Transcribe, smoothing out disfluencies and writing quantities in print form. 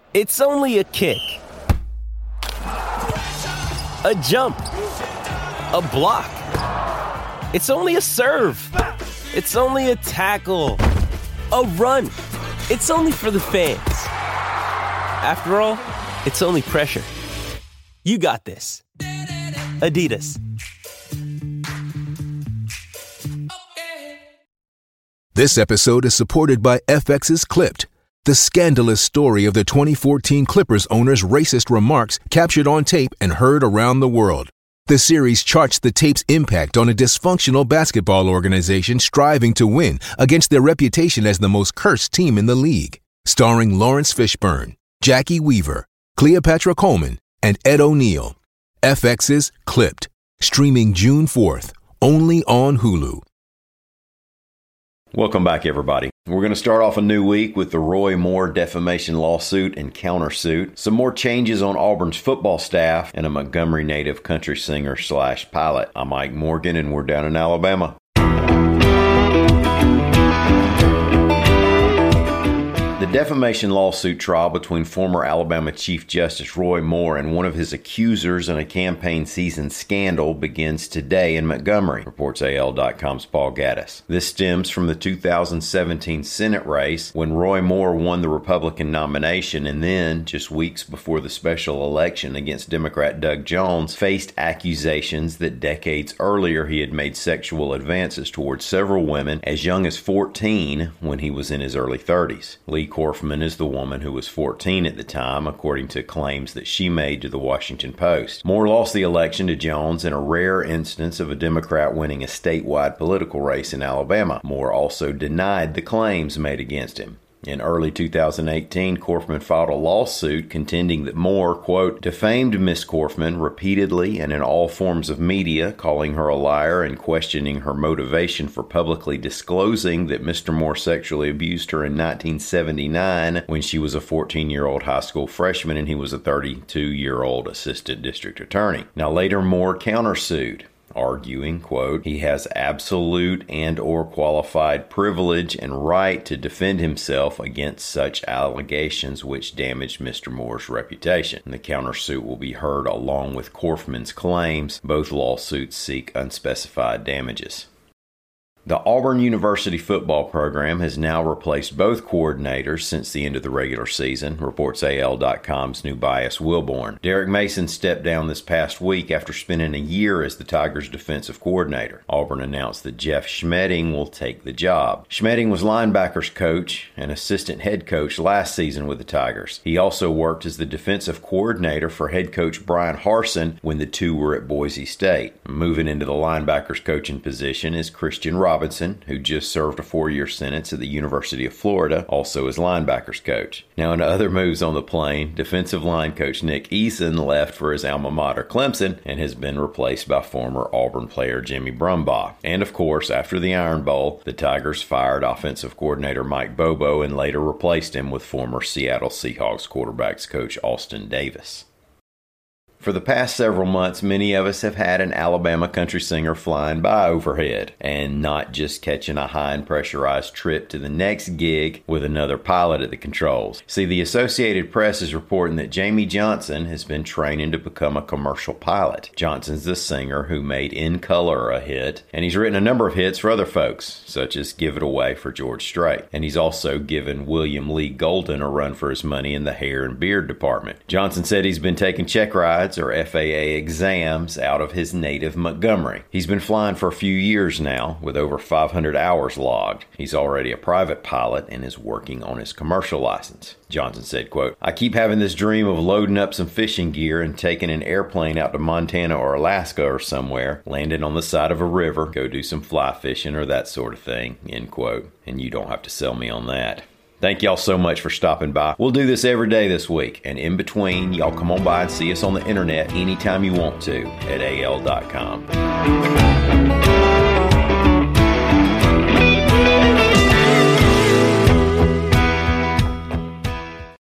It's only a kick, a jump, a block. It's only a serve. It's only a tackle, a run. It's only for the fans. After all, it's only pressure. You got this. Adidas. This episode is supported by FX's Clipped, the scandalous story of the 2014 Clippers owner's racist remarks captured on tape and heard around the world. The series charts the tape's impact on a dysfunctional basketball organization striving to win against their reputation as the most cursed team in the league. Starring Lawrence Fishburne, Jackie Weaver, Cleopatra Coleman, and Ed O'Neill. FX's Clipped, streaming June 4th, only on Hulu. Welcome back, everybody. We're going to start off a new week with the Roy Moore defamation lawsuit and countersuit, some more changes on Auburn's football staff, and a Montgomery native country singer / pilot. I'm Mike Morgan, and we're down in Alabama. The defamation lawsuit trial between former Alabama Chief Justice Roy Moore and one of his accusers in a campaign season scandal begins today in Montgomery, reports AL.com's Paul Gaddis. This stems from the 2017 Senate race when Roy Moore won the Republican nomination and then, just weeks before the special election against Democrat Doug Jones, faced accusations that decades earlier he had made sexual advances towards several women as young as 14 when he was in his early 30s. Lee Korfman is the woman who was 14 at the time, according to claims that she made to the Washington Post. Moore lost the election to Jones in a rare instance of a Democrat winning a statewide political race in Alabama. Moore also denied the claims made against him. In early 2018, Korfman filed a lawsuit contending that Moore, quote, defamed Miss Korfman repeatedly and in all forms of media, calling her a liar and questioning her motivation for publicly disclosing that Mr. Moore sexually abused her in 1979 when she was a 14-year-old high school freshman and he was a 32-year-old assistant district attorney. Now later, Moore countersued, arguing, quote, he has absolute and or qualified privilege and right to defend himself against such allegations which damage Mr. Moore's reputation. And the countersuit will be heard along with Korfman's claims. Both lawsuits seek unspecified damages. The Auburn University football program has now replaced both coordinators since the end of the regular season, reports AL.com's Nubias Wilborn. Derek Mason stepped down this past week after spending a year as the Tigers' defensive coordinator. Auburn announced that Jeff Schmedding will take the job. Schmedding was linebackers coach and assistant head coach last season with the Tigers. He also worked as the defensive coordinator for head coach Brian Harsin when the two were at Boise State. Moving into the linebackers coaching position is Christian Robinson, who just served a 4-year sentence at the University of Florida, also as linebackers coach. Now, in other moves on the plane, defensive line coach Nick Eason left for his alma mater Clemson and has been replaced by former Auburn player Jimmy Brumbaugh. And of course, after the Iron Bowl, the Tigers fired offensive coordinator Mike Bobo and later replaced him with former Seattle Seahawks quarterbacks coach Austin Davis. For the past several months, many of us have had an Alabama country singer flying by overhead and not just catching a high and pressurized trip to the next gig with another pilot at the controls. See, the Associated Press is reporting that Jamie Johnson has been training to become a commercial pilot. Johnson's the singer who made In Color a hit, and he's written a number of hits for other folks, such as Give It Away for George Strait. And he's also given William Lee Golden a run for his money in the hair and beard department. Johnson said he's been taking check rides or FAA exams out of his native Montgomery. He's been flying for a few years now with over 500 hours logged. He's already a private pilot and is working on his commercial license. Johnson said, quote, I keep having this dream of loading up some fishing gear and taking an airplane out to Montana or Alaska or somewhere, landing on the side of a river, go do some fly fishing or that sort of thing, end quote. And you don't have to sell me on that. Thank y'all so much for stopping by. We'll do this every day this week. And in between, y'all come on by and see us on the internet anytime you want to at AL.com.